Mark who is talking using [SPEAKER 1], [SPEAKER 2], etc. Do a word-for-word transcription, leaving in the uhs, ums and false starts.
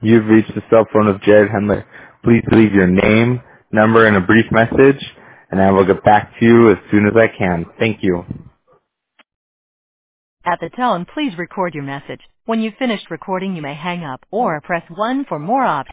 [SPEAKER 1] You've reached the cell phone of Jared Hendler. Please leave your name, number, and a brief message, and I will get back to you as soon as I can. Thank you.
[SPEAKER 2] At the tone, please record your message. When you've finished recording, you may hang up or press one for more options.